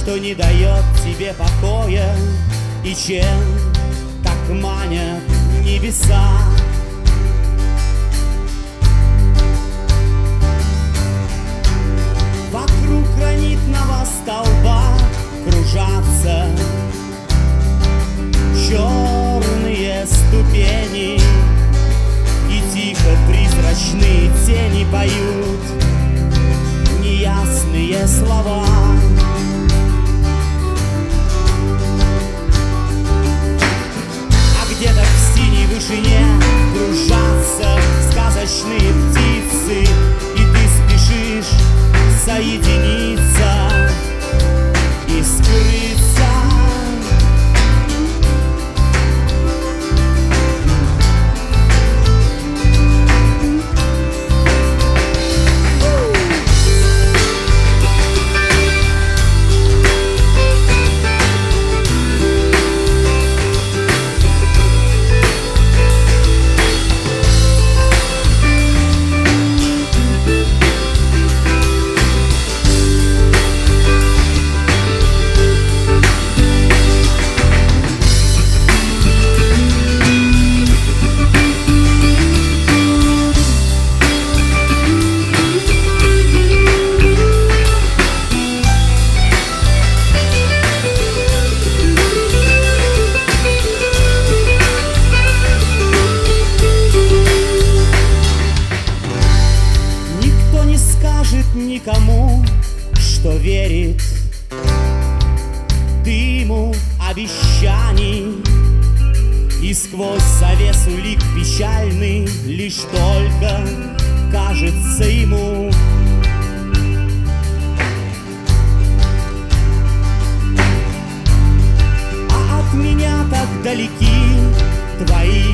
что не дает тебе покоя и чем так манят небеса. Вокруг гранитного столба кружатся черные ступени, и тихо призрачные тени поют неясные слова. А где-то в синей вышине кружатся сказочные птицы, и ты спешишь соединиться и скрыться. Никому, что верит дыму обещаний, и сквозь завесу лик печальный лишь только кажется ему. А от меня так далеки твои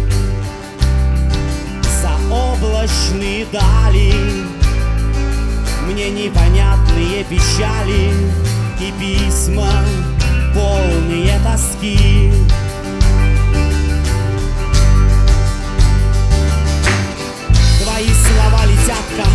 заоблачные дали, мне непонятные печали и письма, полные тоски. Твои слова летят, как